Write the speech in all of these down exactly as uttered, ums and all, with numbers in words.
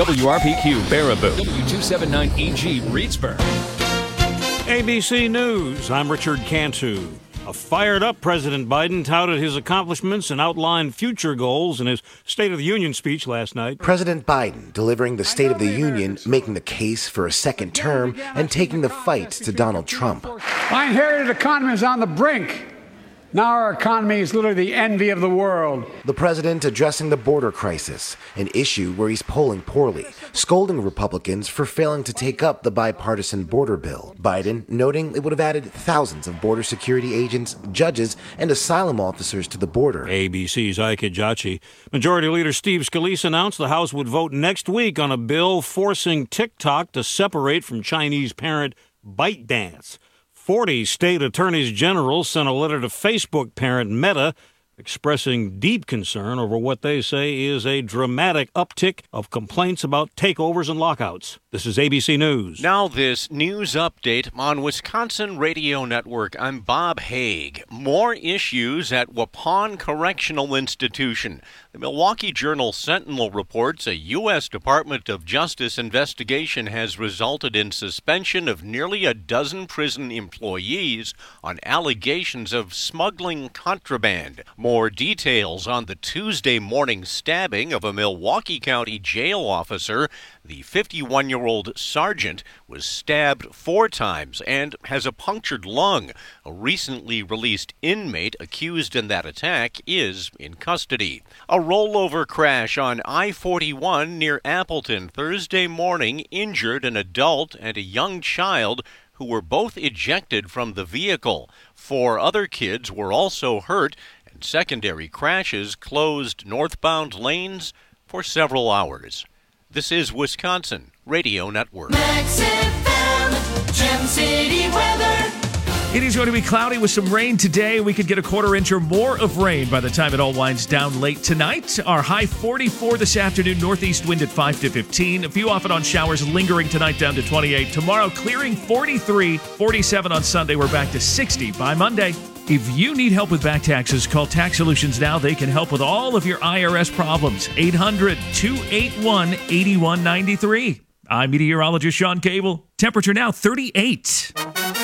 W R P Q, Baraboo. W two seventy-nine E G, Reedsburg. A B C News, I'm Richard Cantu. A fired-up President Biden touted his accomplishments and outlined future goals in his State of the Union speech last night. President Biden delivering the State of the Union, making the case for a second term, and taking the fight to Donald Trump. I inherited economy is on the brink. Now our economy is literally the envy of the world. The president addressing the border crisis, an issue where he's polling poorly, scolding Republicans for failing to take up the bipartisan border bill. Biden noting it would have added thousands of border security agents, judges, and asylum officers to the border. A B C's Ike Ejiochi. Majority Leader Steve Scalise announced the House would vote next week on a bill forcing TikTok to separate from Chinese parent ByteDance. forty state attorneys general sent a letter to Facebook parent Meta expressing deep concern over what they say is a dramatic uptick of complaints about takeovers and lockouts. This is A B C News. Now this news update on Wisconsin Radio Network. I'm Bob Haig. More issues at Waupun Correctional Institution. The Milwaukee Journal Sentinel reports a U S Department of Justice investigation has resulted in suspension of nearly a dozen prison employees on allegations of smuggling contraband. More details on the Tuesday morning stabbing of a Milwaukee County jail officer. The fifty-one-year-old sergeant was stabbed four times and has a punctured lung. A recently released inmate accused in that attack is in custody. A rollover crash on I forty-one near Appleton Thursday morning injured an adult and a young child who were both ejected from the vehicle. Four other kids were also hurt, and secondary crashes closed northbound lanes for several hours. This is Wisconsin Radio Network. Max F M, Gem City weather. It is going to be cloudy with some rain today. We could get a quarter inch or more of rain by the time it all winds down late tonight. Our high forty-four this afternoon, northeast wind at five to fifteen. A few off and on showers lingering tonight down to twenty-eight. Tomorrow clearing forty-three, forty-seven on Sunday. We're back to sixty by Monday. If you need help with back taxes, call Tax Solutions now. They can help with all of your I R S problems. eight hundred, two eight one, eight one nine three. I'm meteorologist Sean Cable. Temperature now thirty-eight.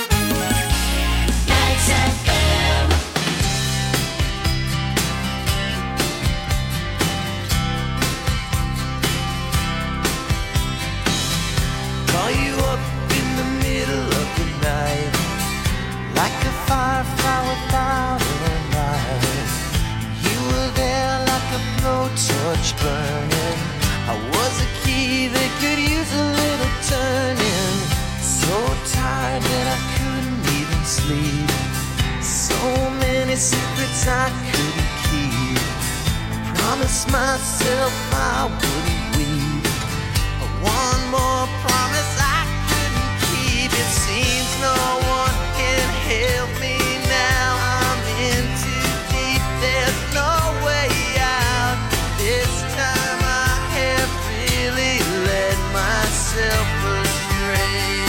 Call you up in the middle of the night, like a firefly without a light. You were there like a blowtorch burning. I was a key that could use a little turning. So tired that I couldn't even sleep. So many secrets I couldn't keep. I promised myself I wouldn't weep. One more promise I couldn't keep. It seems no one can help me now. I'm in too deep. There's no way out. This time I have really led myself astray.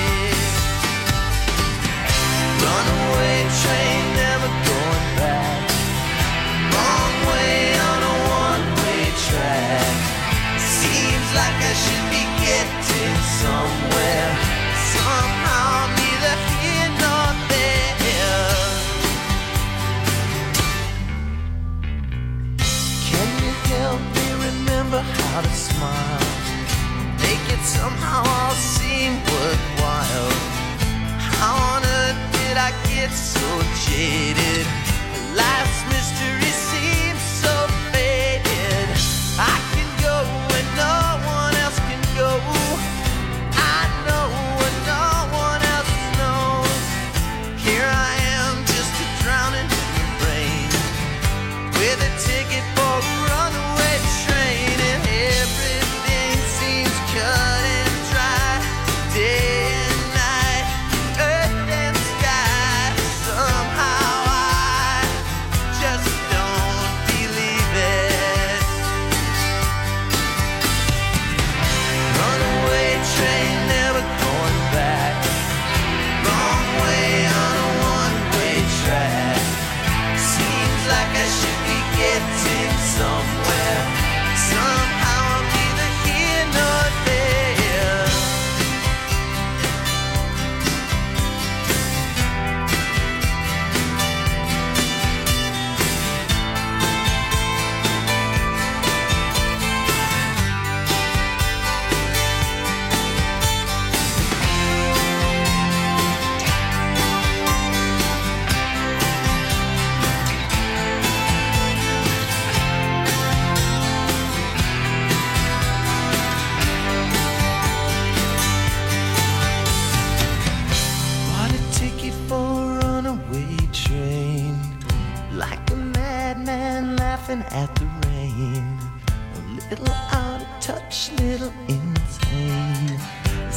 Runaway train, never going back. Wrong way on a one-way track. Seems like I should be getting somewhere. Somehow neither here nor there. Can you help me remember how to smile? Make it somehow all seem worthwhile. How on earth did I get so jaded? Life's mystery seems so faded. I can go where no one else can go. I know what no one else knows. Here I am, just a drowning in your brain, with a ticket for a runaway train, and everything seems cut and dry. Day and night, earth and sky. Somehow I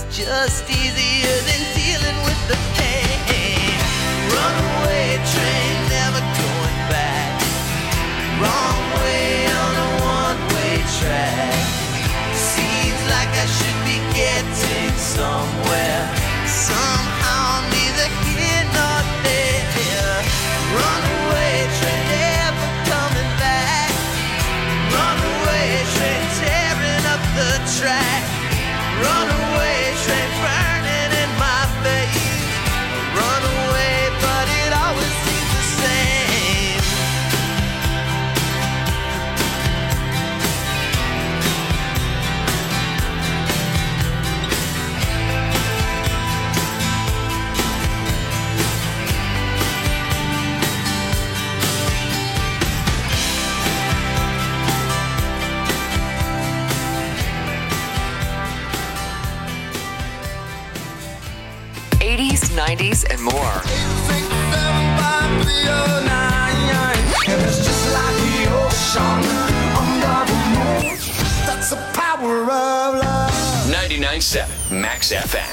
just easier than dealing with the pain. Runaway train, never going back. Wrong way on a one-way track. Seems like I should be getting somewhere. Somehow neither here nor there. Runaway train, never coming back. Runaway train, tearing up the track. Runaway train, burning in my face. Runaway, but it always seems the same. eighties, nineties, and more. It's just like the ocean under the moon. That's the power of love. ninety-nine point seven Max F M.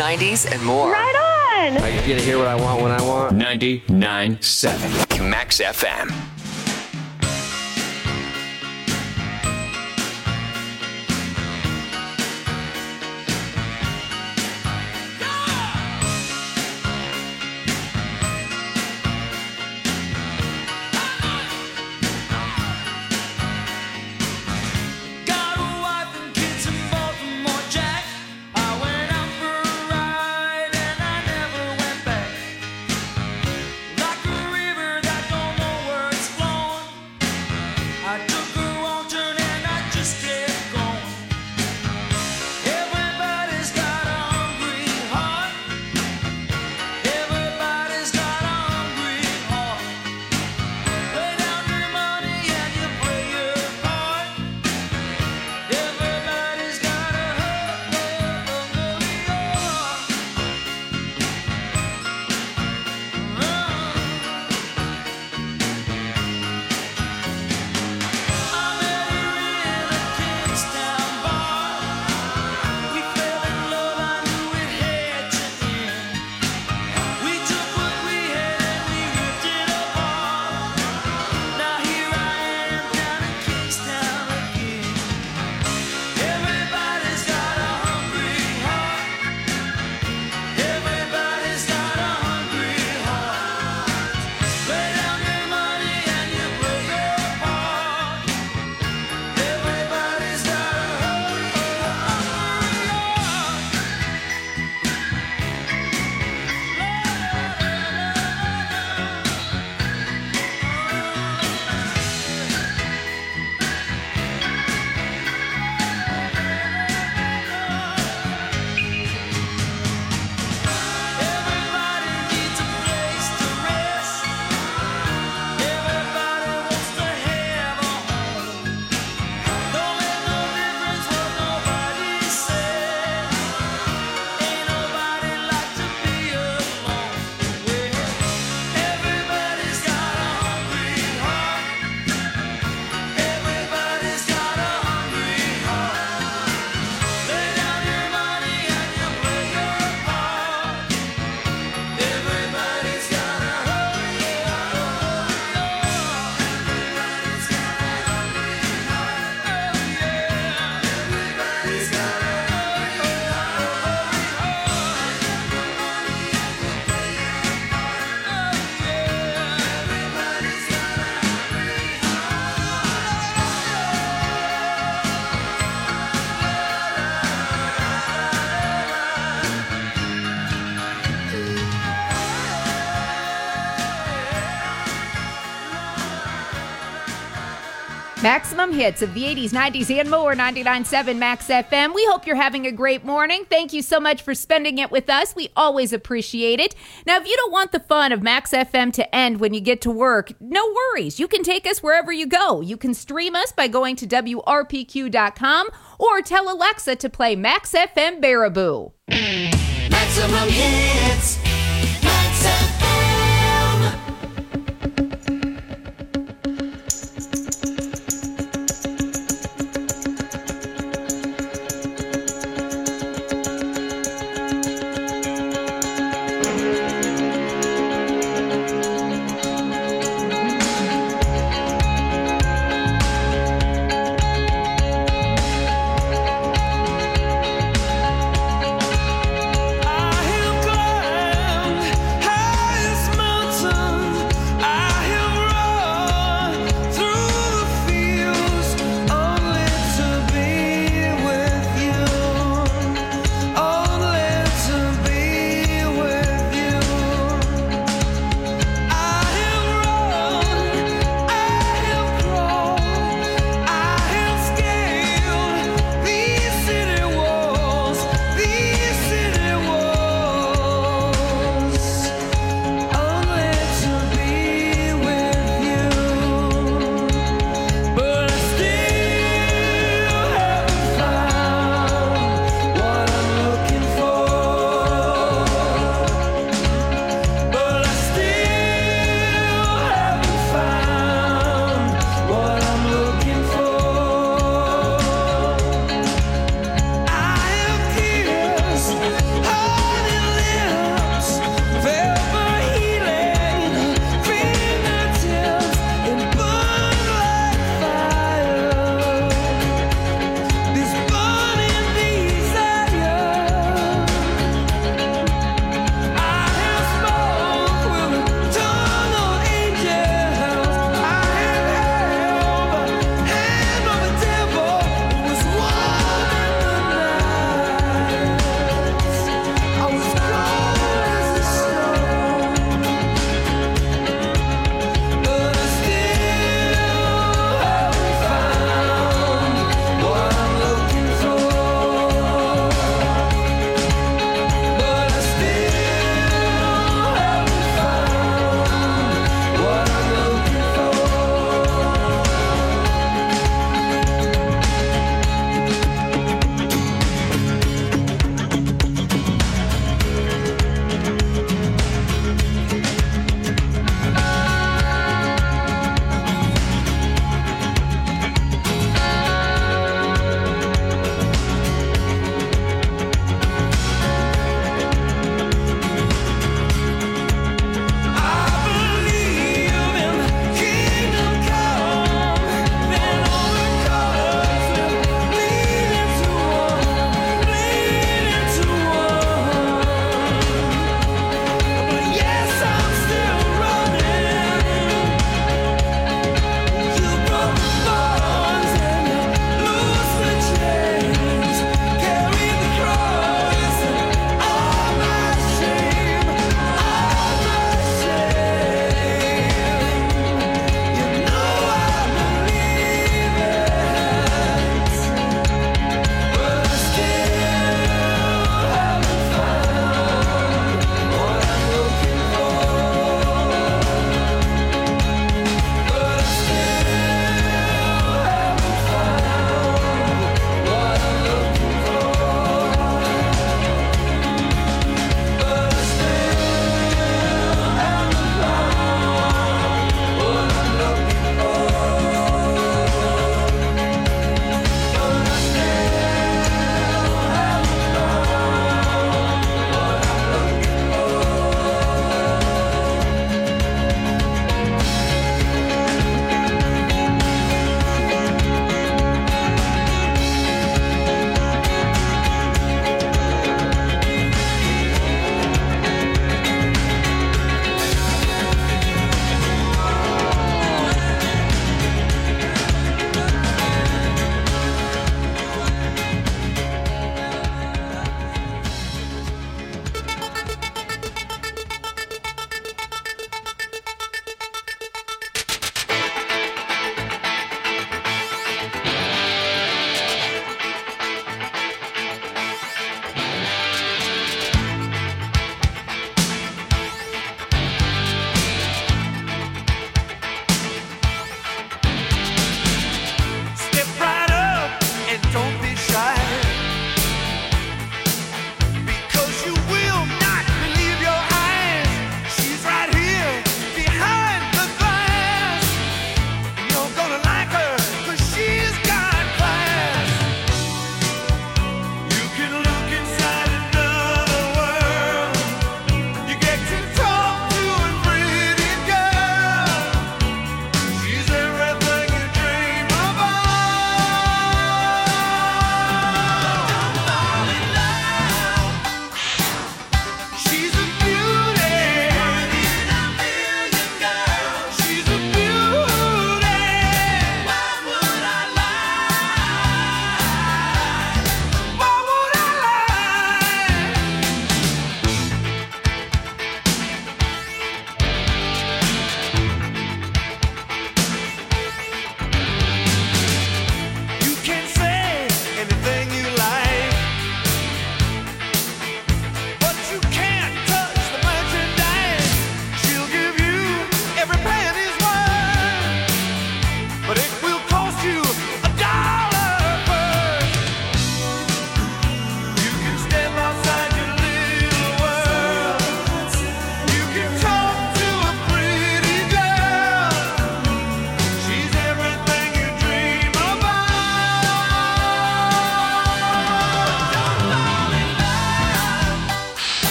nineties, and more. Right on! I get to hear what I want when I want. ninety-nine point seven Max F M. Maximum hits of the eighties, nineties, and more. ninety-nine point seven Max F M. We hope you're having a great morning. Thank you so much for spending it with us. We always appreciate it. Now, if you don't want the fun of Max F M to end when you get to work, no worries. You can take us wherever you go. You can stream us by going to W R P Q dot com or tell Alexa to play Max F M Baraboo. Maximum hits. Max F M. I am glad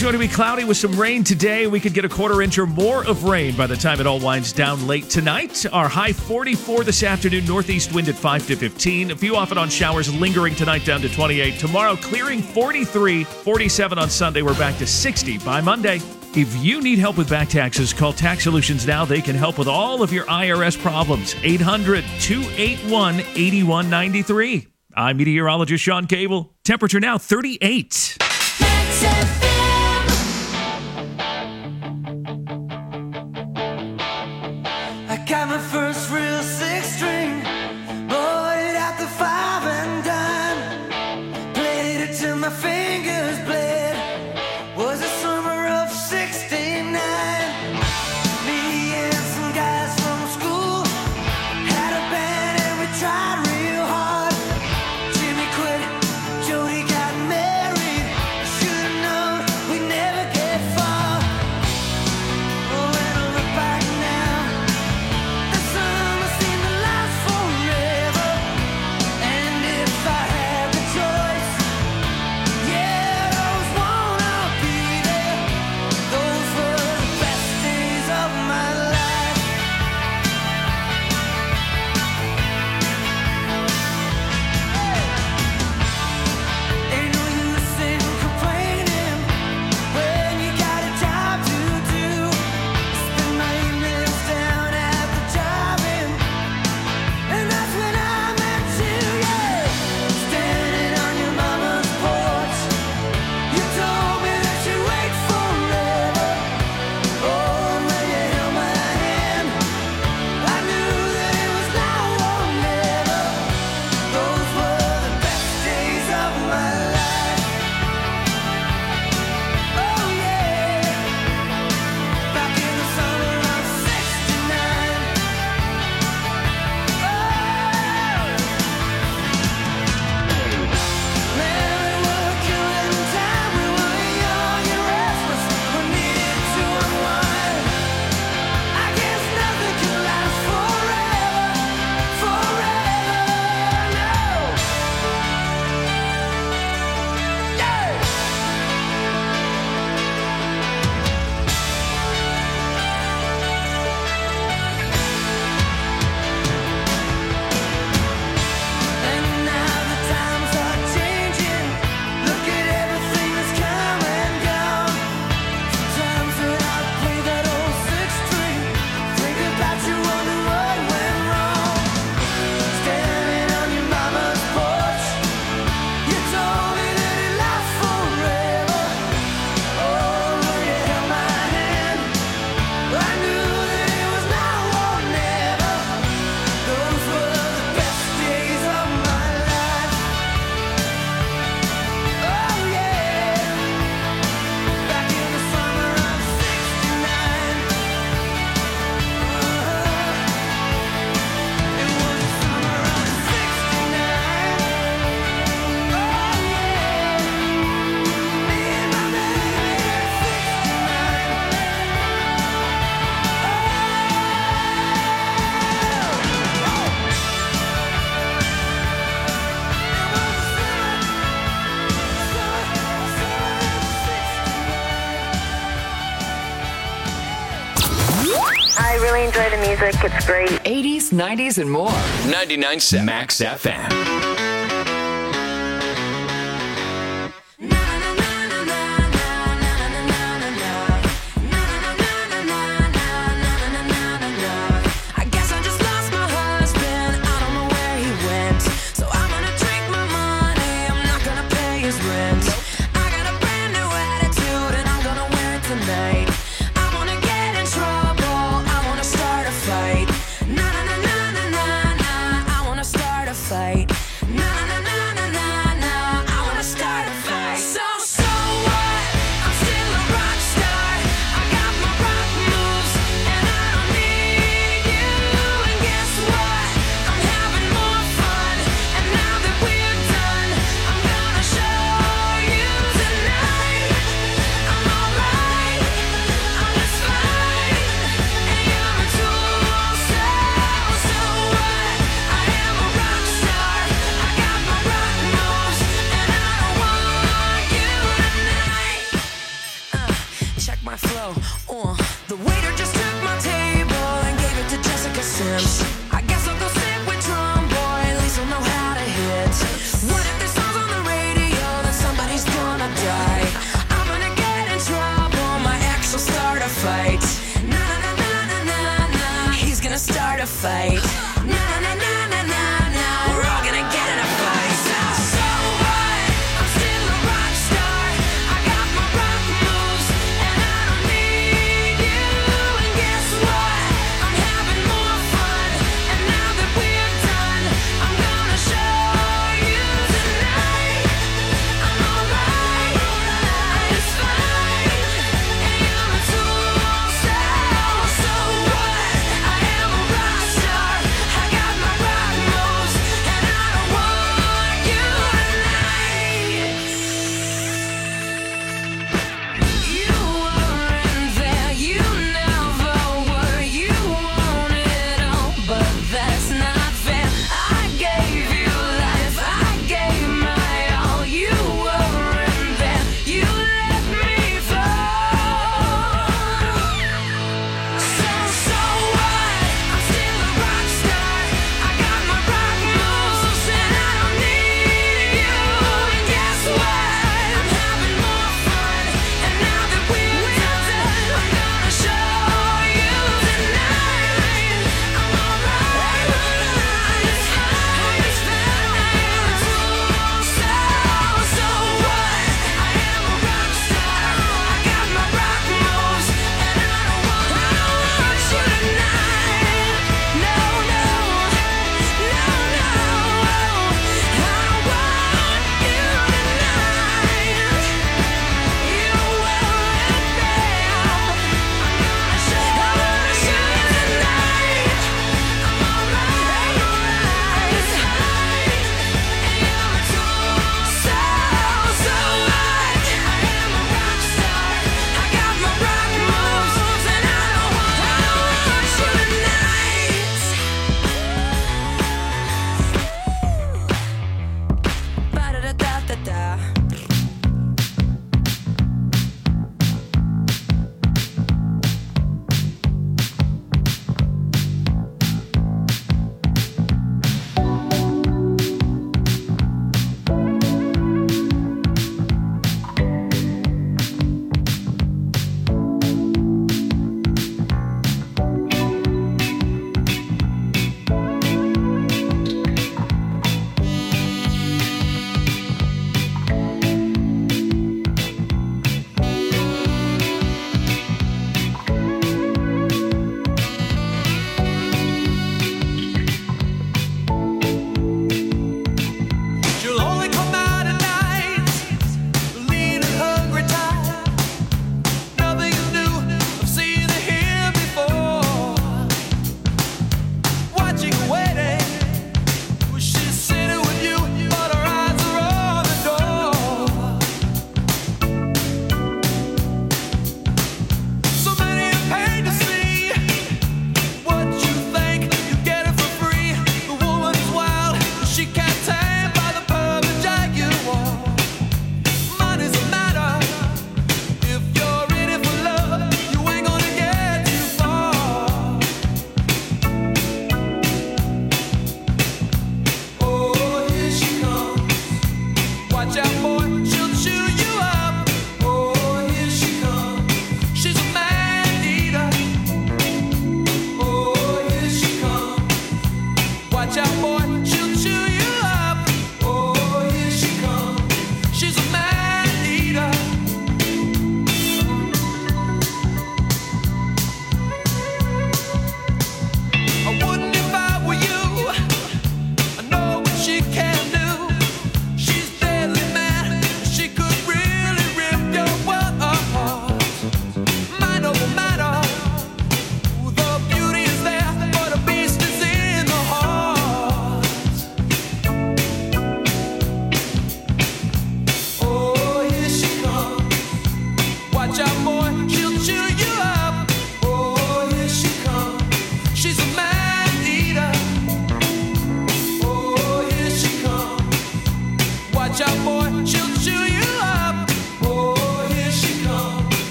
is going to be cloudy with some rain today. We could get a quarter inch or more of rain by the time it all winds down late tonight. Our high forty-four this afternoon, northeast wind at five to fifteen. A few off and on showers lingering tonight down to twenty-eight. Tomorrow clearing forty-three, forty-seven on Sunday. We're back to sixty by Monday. If you need help with back taxes, call Tax Solutions now. They can help with all of your I R S problems. eight hundred, two eight one, eight one nine three. I'm meteorologist Sean Cable. Temperature now thirty-eight. I got my first real six string, bought it at the five and dime, played it till my fingers bled. Was the summer of sixty-nine. Me and some guys from school had a band and we tried real hard. Jimmy quit, Jody got married. Should've known we'd never get far. Oh, when I look back now, the summer seemed to last forever. And if I had the choice, yeah, I always wanna be there. Those were the best days of my life. Ain't no use in complaining when you got a job to do. Spend my evenings down at the drive-in, and that's when I met you, yeah. Standing on your mama's porch, you told me that you'd wait forever. Oh, when you held my hand, I knew that it was now or never. Those were the best days of my life. Oh yeah, back in the summer of sixty-nine. Man, we were killing time. We were young and restless. We needed to unwind. I guess nothing can last forever, forever, no. Yeah. And now the times are changing. Look at everything that's come and gone. Sometimes when I play that old six string, think about you, wonder what went wrong. Standing on your mama's porch, you told me that it lasts forever. Oh, when you held my hand, I knew that it was now or never. Those were the best days of my life. Oh yeah, back in the summer of sixty-nine. It was the summer of sixty-nine. Oh yeah, me and my baby at I really enjoy the music. It's great. eighties, nineties, and more. ninety-nine point seven Max F M. I guess I just lost my husband. I don't know where he went. So I'm gonna drink my money. I'm not gonna pay his rent. I got a brand new attitude and I'm gonna wear it tonight. I wanna get in trouble. I wanna start a fight. Na na na na na na na. I wanna start a fight. Na na na na na na. I wanna start a fight. So so what? I'm still a rock star. I got my rock moves and I don't need you. And guess what? I'm having more fun. And now that we're done, I'm gonna show you tonight. I'm alright. check my flow. Uh, the waiter just took my table and gave it to Jessica Sims. I guess I'll go sit with Drum Boy, at least I'll know how to hit. What if this song's on the radio, then somebody's gonna die. I'm gonna get in trouble, my ex will start a fight. Na na na na na na, he's gonna start a fight. Na na na na na na, we're all gonna get in a fight. So, so what? I'm still a rock star. I got my rock moves, and I don't need you. And guess what? I'm having more fun. And now that we're done, I'm gonna show you tonight. I'm alright, it's fine. And you're a tool, so, so what? I am a rock star.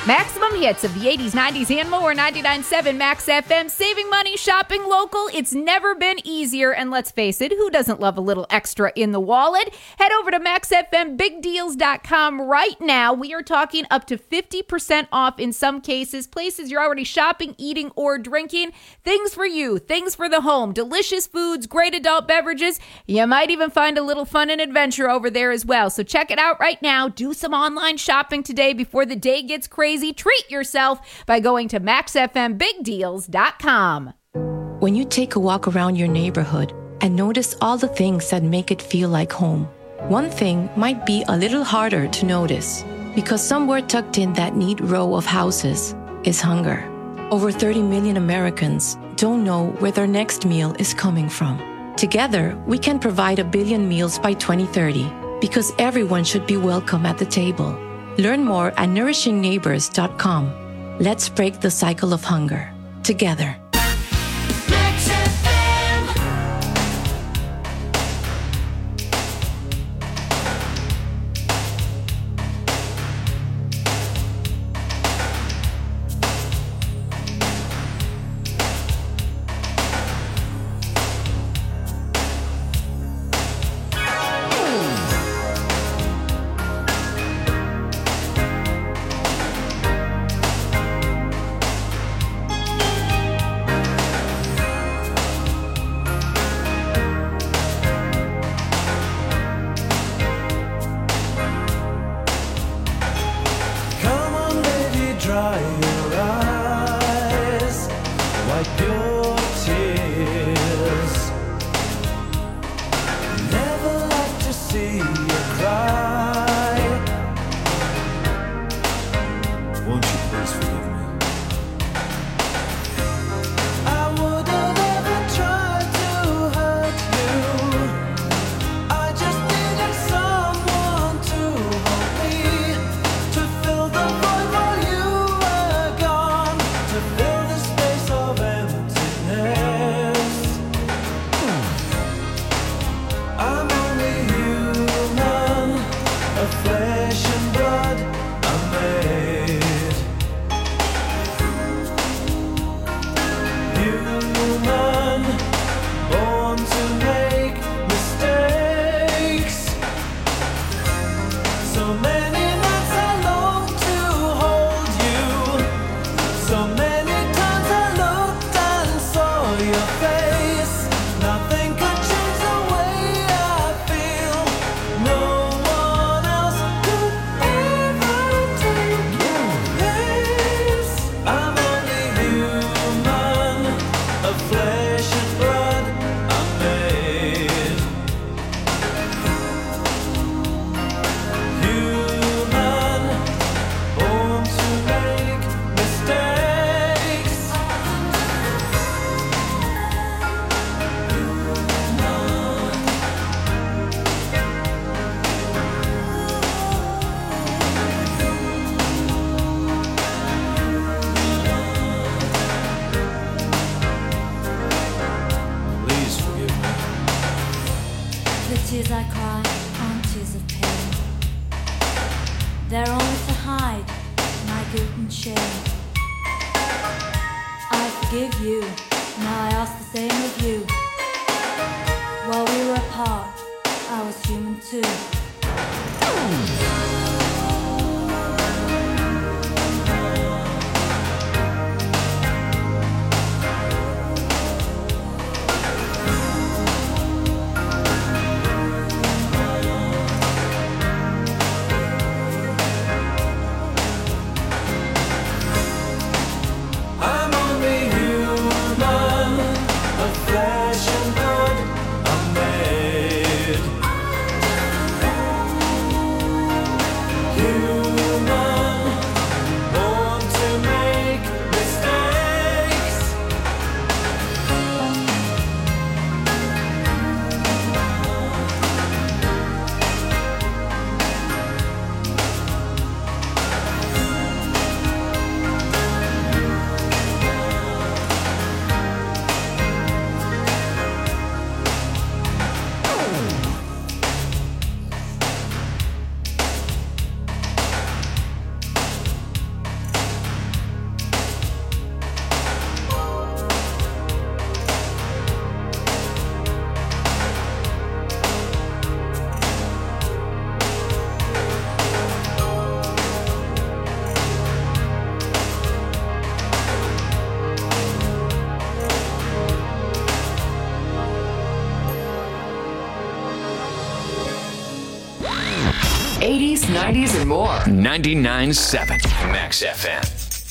Maximum hits of the eighties, nineties, and more. ninety-nine point seven Max F M. Saving money, shopping local. It's never been easier. And let's face it, who doesn't love a little extra in the wallet? Head over to max f m big deals dot com right now. We are talking up to fifty percent off in some cases. Places you're already shopping, eating, or drinking. Things for you. Things for the home. Delicious foods, great adult beverages. You might even find a little fun and adventure over there as well. So check it out right now. Do some online shopping today before the day gets crazy. Treat yourself by going to max f m big deals dot com. When you take a walk around your neighborhood and notice all the things that make it feel like home, one thing might be a little harder to notice because somewhere tucked in that neat row of houses is hunger. Over thirty million Americans don't know where their next meal is coming from. Together, we can provide a billion meals by twenty thirty because everyone should be welcome at the table. Learn more at nourishing neighbors dot com. Let's break the cycle of hunger together. eighties, nineties, and more. ninety-nine point seven Max F M.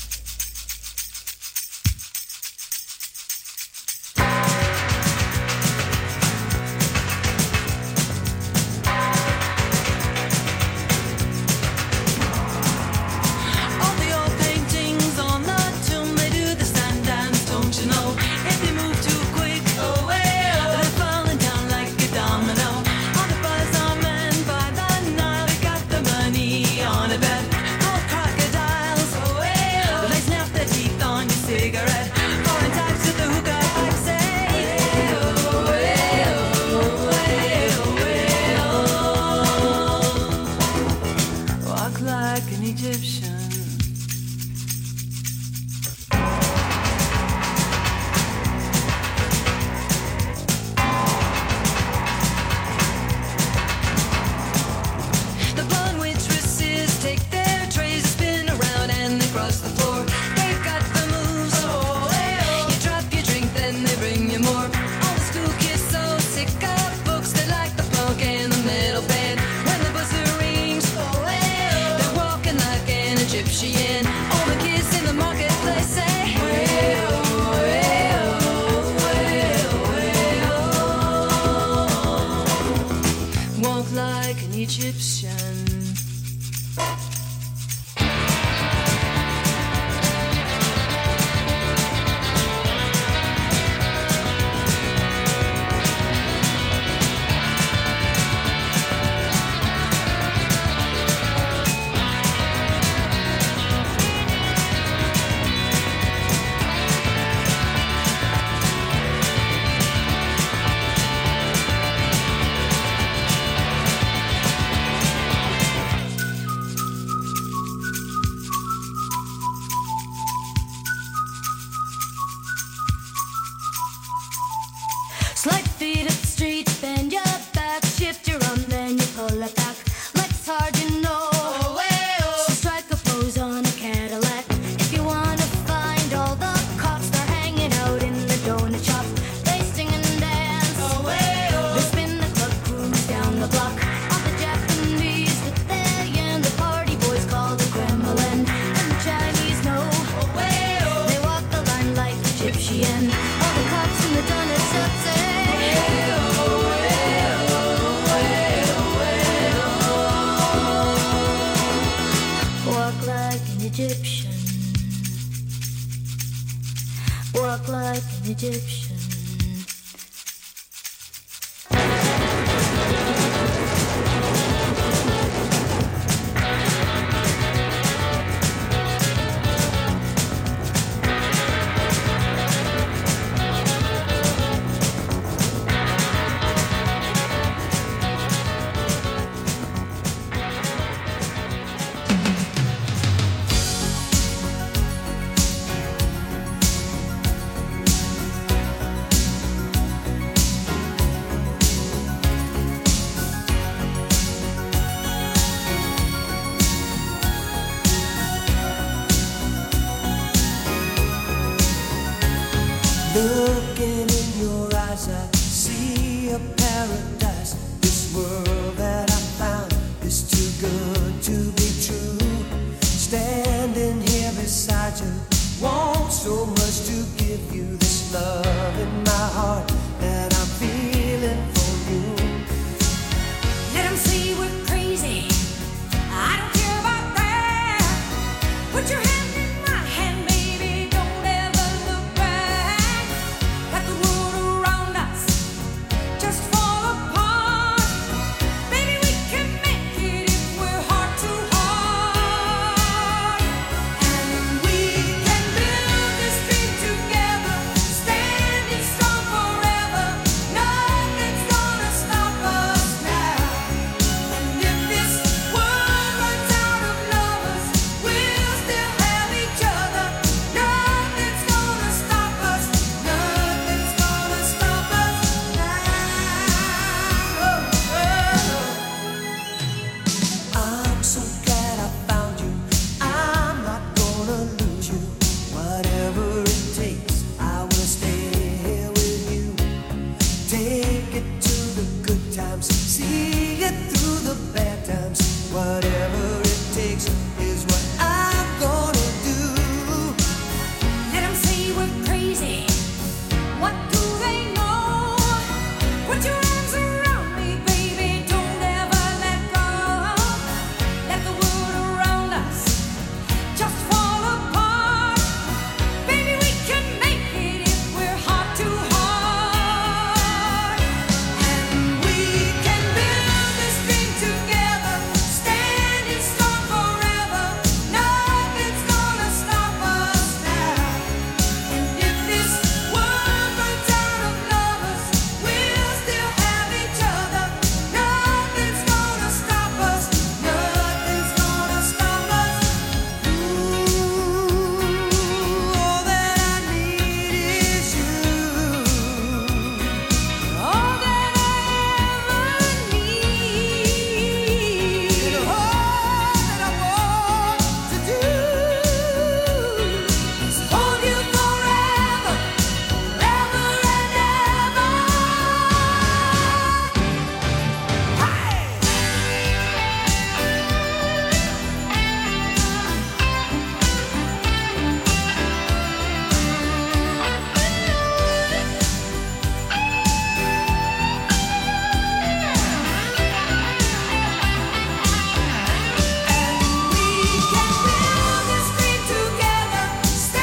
Looking in your eyes, I see a paradise. This world that I found is too good to be true. Standing here beside you, want so much to give you this love in my heart that I'm feeling for you. Let them say we're crazy. I don't care about that. Put your hand in my hand, baby. Don't ever look back. Let the world around us just fall apart. Baby, we can make it if we're heart to heart. And we can build this dream together, standing strong forever. Nothing's gonna stop us now. And if this world runs out of lovers, we'll still have each other. Nothing's gonna stop us. Nothing's gonna stop us now. I'm so glad I found you. I'm not gonna lose you. Whatever it takes, I will stay here with you. Take it to the good times, see it through the bad times. Whatever